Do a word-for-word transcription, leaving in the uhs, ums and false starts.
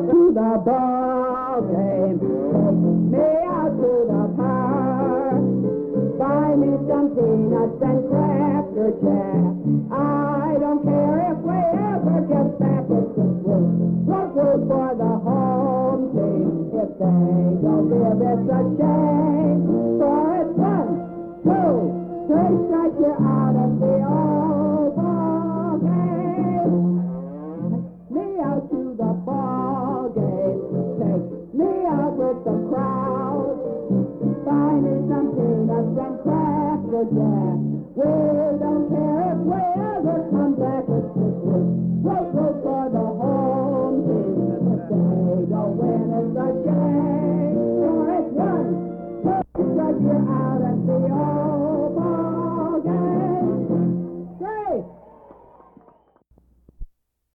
the ball game. Take me out to the park. Buy me some peanuts and cracker jack. I don't care if we ever get back. It's just root, root, root for the home team. If they don't give, it's a shame. For it's one, two, three strikes, you're out of the old ball game. Me out to the ball game. Take me out with the crowd. Buy me some peanuts and cracker jack. We don't care if we ever come back. It's just root, root,